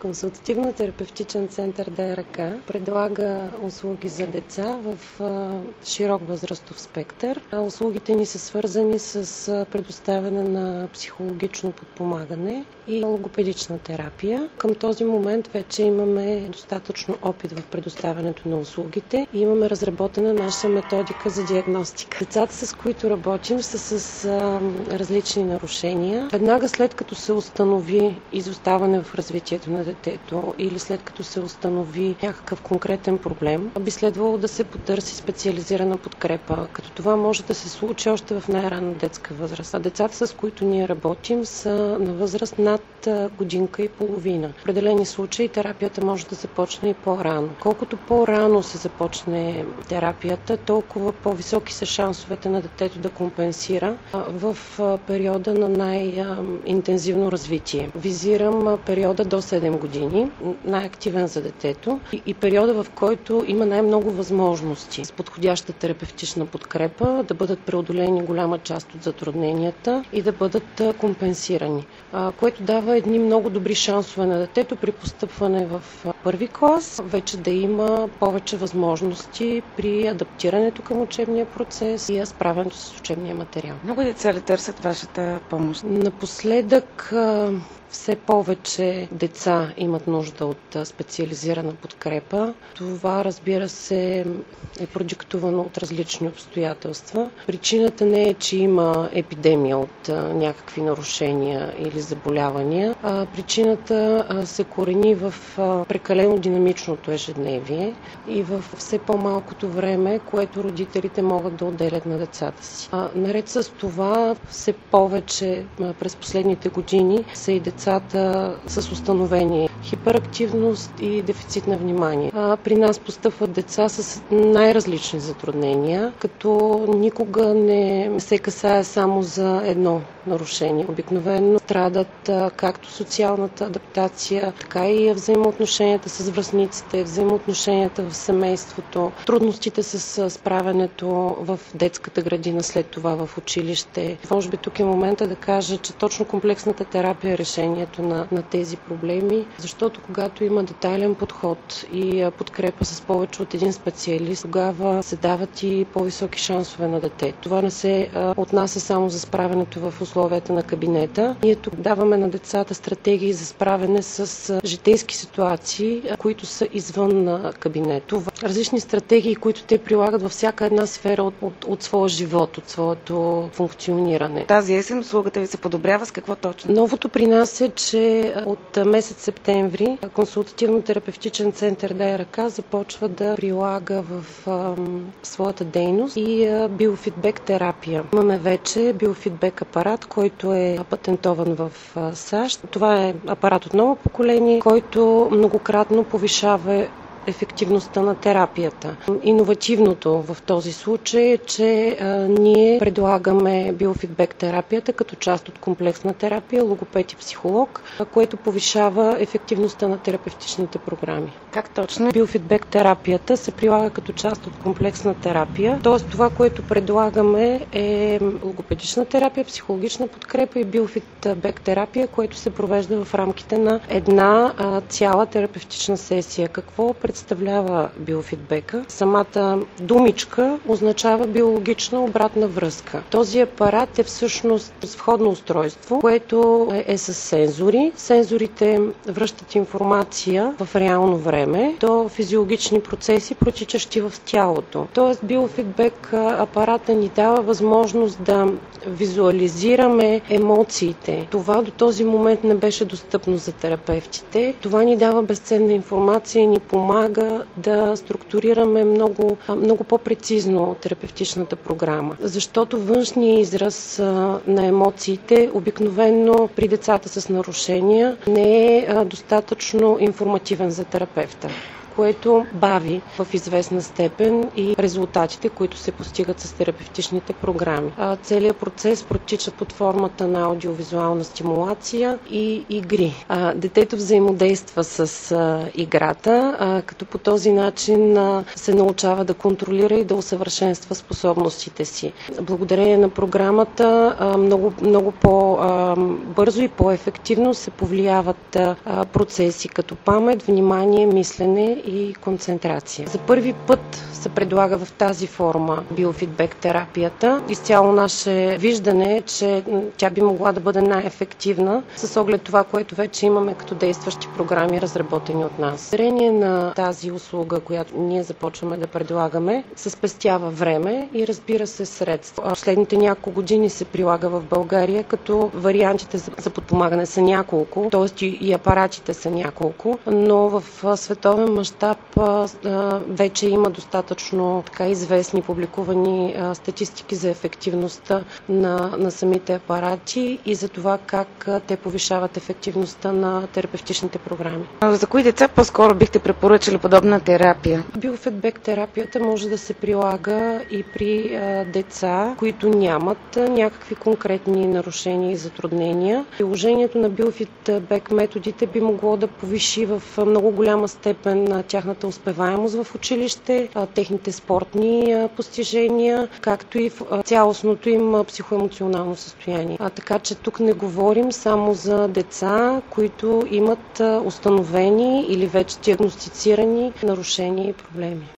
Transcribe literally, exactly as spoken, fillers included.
Консултативно-терапевтичен център ДРК предлага услуги за деца в широк възрастов спектър. Услугите ни са свързани с предоставяне на психологично подпомагане и логопедична терапия. Към този момент вече имаме достатъчно опит в предоставянето на услугите и имаме разработена наша методика за диагностика. Децата, с които работим, са с а, различни нарушения. Веднага след като се установи изоставане в развитието на детето или след като се установи някакъв конкретен проблем, би следвало да се потърси специализирана подкрепа, като това може да се случи още в най-ранна детска възраст. А децата, с които ние работим, са на възраст над годинка и половина. В определени случаи терапията може да започне и по-рано. Колкото по-рано се започне терапията, толкова по-високи са шансовете на детето да компенсира в периода на най-интензивно развитие. Визирам периода до седем години, най-активен за детето и периода, в който има най-много възможности с подходяща терапевтична подкрепа да бъдат преодолени голяма част от затрудненията и да бъдат компенсирани, което дава едни много добри шансове на детето при постъпване в първи клас, вече да има повече възможности при адаптирането към учебния процес и справянето с учебния материал. Много деца ли търсят вашата помощ? Напоследък все повече деца имат нужда от специализирана подкрепа. Това, разбира се, е продиктувано от различни обстоятелства. Причината не е, че има епидемия от някакви нарушения или заболявания. А причината се корени в прекалено динамичното ежедневие и в все по-малкото време, което родителите могат да отделят на децата си. А, наред с това, все повече през последните години са и децата с установени хиперактивност и дефицит на внимание. А, при нас постъпват деца с най-различни затруднения, като никога не се касае само за едно нарушение. Обикновено страдат а, както социалната адаптация, така и взаимоотношенията с връстниците, взаимоотношенията в семейството, трудностите с справянето в детската градина, след това в училище. Може би тук е момента да кажа, че точно комплексната терапия е решението на, на тези проблеми, защото когато има детайлен подход и подкрепа с повече от един специалист, тогава се дават и по-високи шансове на детето. Това не се а, отнася само за справянето в условията на кабинета. Ние тук даваме на децата стратегии за справяне с а, житейски ситуации, а, които са извън на кабинето. Различни стратегии, които те прилагат във всяка една сфера от, от, от своя живот, от своето функциониране. Тази есен услугата ви се подобрява с какво точно? Новото при нас е, че от месец септември Консултативно-терапевтичен център ДРК започва да прилага в а, своята дейност и а, биофидбек терапия. Имаме вече биофидбек апарат, който е патентован в а, САЩ. Това е апарат от ново поколение, който многократно повишава ефективността на терапията. Иновативното в този случай е, че а, ние предлагаме биофидбек терапията като част от комплексна терапия, логопед и психолог, а, което повишава ефективността на терапевтичните програми. Как точно? Биофидбек терапията се прилага като част от комплексна терапия, т.е. това, което предлагаме е логопедична терапия, психологична подкрепа и биофидбек терапия, което се провежда в рамките на една а, цяла терапевтична сесия. Какво представлява биофидбека? Самата думичка означава биологична обратна връзка. Този апарат е всъщност входно устройство, което е, е с сензори. Сензорите връщат информация в реално време до физиологични процеси, протичащи в тялото. Тоест биофидбек апарата ни дава възможност да визуализираме емоциите. Това до този момент не беше достъпно за терапевтите. Това ни дава безценна информация и ни помага да структурираме много, много по-прецизно терапевтичната програма. Защото външният израз на емоциите обикновено при децата с нарушения не е достатъчно информативен за терапевта. което бави в известна степен и резултатите, които се постигат с терапевтичните програми. Целият процес протича под формата на аудиовизуална стимулация и игри. Детето взаимодейства с играта, като по този начин се научава да контролира и да усъвършенства способностите си. Благодарение на програмата много, много по-бързо и по-ефективно се повлияват процеси като памет, внимание, мислене и концентрация. За първи път се предлага в тази форма биофидбек терапията. Изцяло наше виждане е, че тя би могла да бъде най-ефективна с оглед това, което вече имаме като действащи програми, разработени от нас. Благодарение на тази услуга, която ние започваме да предлагаме, се спестява време и разбира се средства. Последните няколко години се прилага в България, като вариантите за подпомагане са няколко, т.е. и апаратите са няколко, но в световен мащаб вече има достатъчно така известни публикувани статистики за ефективността на, на самите апарати и за това как те повишават ефективността на терапевтичните програми. За кои деца по-скоро бихте препоръчали подобна терапия? Биофидбек терапията може да се прилага и при а, деца, които нямат а, някакви конкретни нарушения и затруднения. Приложението на биофидбек методите би могло да повиши в много голяма степен а, тяхната успеваемост в училище, а, техните спортни а, постижения, както и в а, цялостното им а, психоемоционално състояние. А, така че тук не говорим само за деца, които имат а, установени или вече диагностицирани нарушения и проблеми.